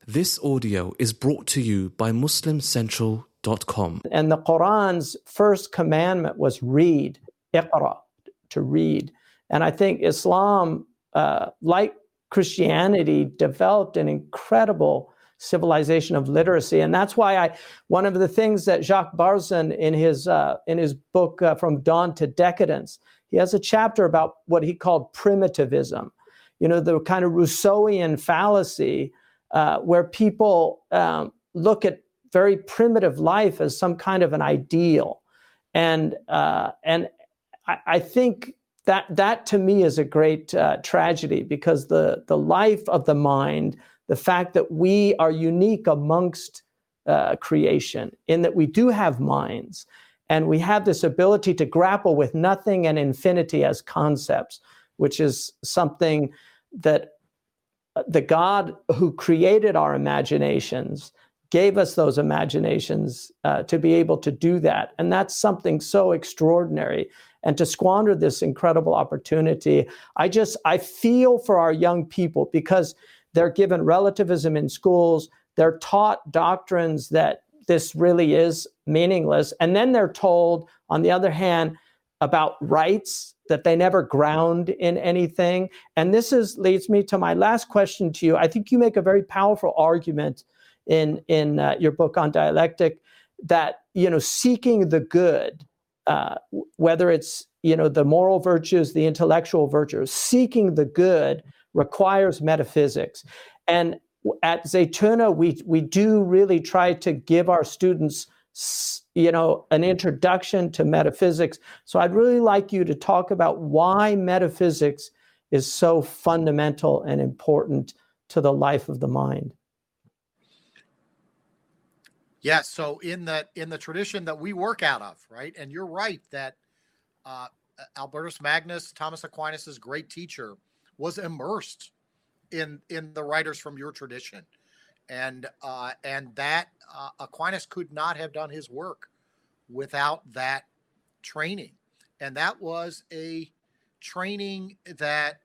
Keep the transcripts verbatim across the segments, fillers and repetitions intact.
This audio is brought to you by muslim central dot com. And the Quran's first commandment was read, iqra, to read. And I think Islam, uh, like Christianity, developed an incredible civilization of literacy. And that's why I, one of the things that Jacques Barzun in his, uh, in his book, uh, From Dawn to Decadence, he has a chapter about what he called primitivism, you know, the kind of Rousseauian fallacy uh, where people um, look at very primitive life as some kind of an ideal. And, uh, and I, I think that that to me is a great uh, tragedy, because the, the life of the mind, the fact that we are unique amongst uh, creation in that we do have minds and we have this ability to grapple with nothing and infinity as concepts, which is something that the God who created our imaginations gave us those imaginations uh, to be able to do that. And that's something so extraordinary. And to squander this incredible opportunity, I just, I feel for our young people, because they're given relativism in schools. They're taught doctrines that this really is meaningless. And then they're told, on the other hand, about rights that they never ground in anything. And this is leads me to my last question to you. I think you make a very powerful argument in, in uh, your book on dialectic that, you know, seeking the good, uh, whether it's, you know, the moral virtues, the intellectual virtues, seeking the good requires metaphysics. And at Zaytuna, we we do really try to give our students, you know, an introduction to metaphysics. So I'd really like you to talk about why metaphysics is so fundamental and important to the life of the mind. Yeah, so in the in the tradition that we work out of, right? And you're right that uh, Albertus Magnus, Thomas Aquinas' great teacher, was immersed in in the writers from your tradition, and uh, and that uh, Aquinas could not have done his work without that training, and that was a training that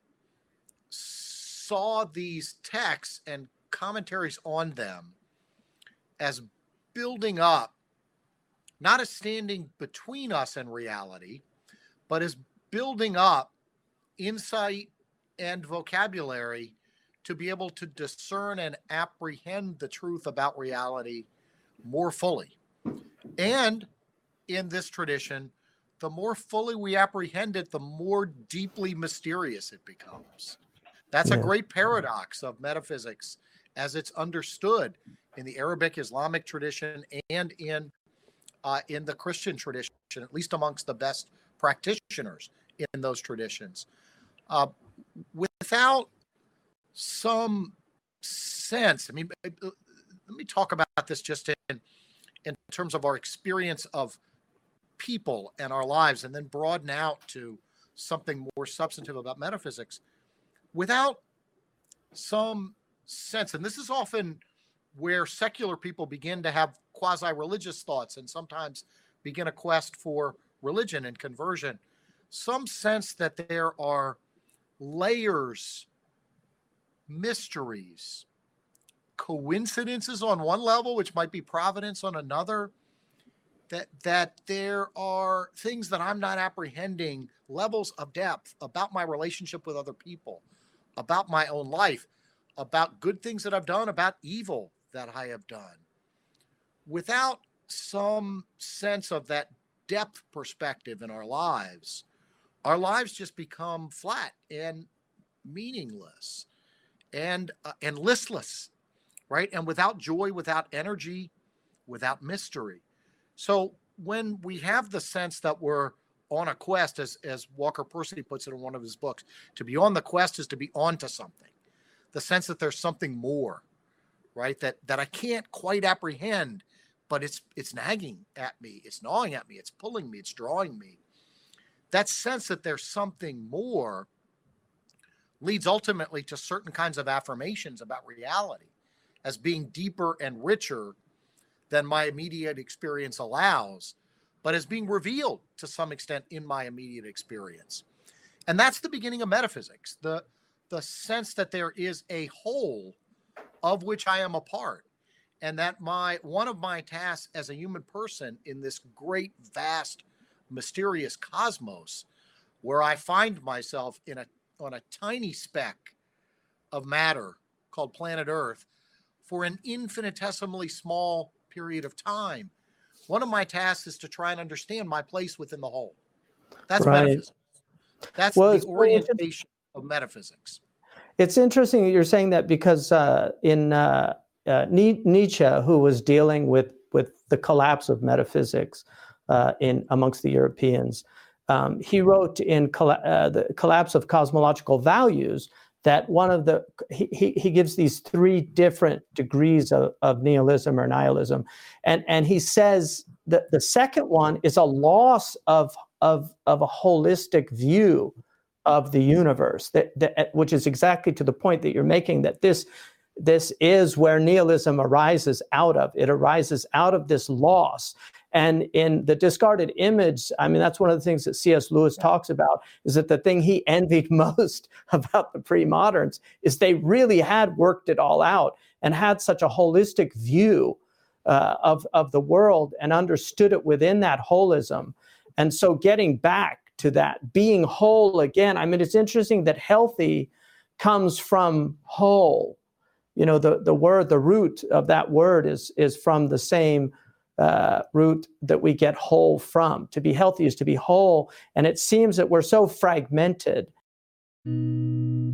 saw these texts and commentaries on them as building up, not as standing between us and reality, but as building up insight and vocabulary to be able to discern and apprehend the truth about reality more fully. And in this tradition, the more fully we apprehend it, the more deeply mysterious it becomes. That's yeah. a great paradox of metaphysics as it's understood in the Arabic Islamic tradition and in uh, in the Christian tradition, at least amongst the best practitioners in those traditions. Uh, without some sense, I mean, let me talk about this just in, in terms of our experience of people and our lives, and then broaden out to something more substantive about metaphysics. Without some sense, and this is often where secular people begin to have quasi-religious thoughts and sometimes begin a quest for religion and conversion, some sense that there are layers, mysteries, coincidences on one level, which might be providence on another, that that there are things that I'm not apprehending, levels of depth about my relationship with other people, about my own life, about good things that I've done, about evil that I have done. Without some sense of that depth perspective in our lives, our lives just become flat and meaningless and uh, and listless, right? And without joy, without energy, without mystery. So when we have the sense that we're on a quest, as, as Walker Percy puts it in one of his books, to be on the quest is to be onto something. The sense that there's something more, right? That that I can't quite apprehend, but it's it's nagging at me, it's gnawing at me, it's pulling me, it's drawing me. That sense that there's something more leads ultimately to certain kinds of affirmations about reality as being deeper and richer than my immediate experience allows, but as being revealed to some extent in my immediate experience. And that's the beginning of metaphysics, the, the sense that there is a whole of which I am a part. And that my one of my tasks as a human person in this great, vast, mysterious cosmos, where I find myself in a on a tiny speck of matter called planet Earth for an infinitesimally small period of time. One of my tasks is to try and understand my place within the whole. That's right. Metaphysics. That's well, the orientation of metaphysics. It's interesting that you're saying that because uh, in uh, uh, Nietzsche, who was dealing with, with the collapse of metaphysics uh, in amongst the Europeans, um, he wrote in colla- uh, the Collapse of Cosmological Values that one of the, he, he, he gives these three different degrees of, of nihilism or nihilism. And, and he says that the second one is a loss of, of, of a holistic view of the universe, that, that, which is exactly to the point that you're making, that this, this is where nihilism arises out of. It arises out of this loss. And in The Discarded Image, I mean, that's one of the things that C S Lewis talks about, is that the thing he envied most about the pre-moderns is they really had worked it all out and had such a holistic view uh, of, of the world and understood it within that holism. And so getting back to that, being whole again, I mean, it's interesting that healthy comes from whole. You know, the, the word, the root of that word is, is from the same Uh, root that we get whole from. To be healthy is to be whole. And it seems that we're so fragmented.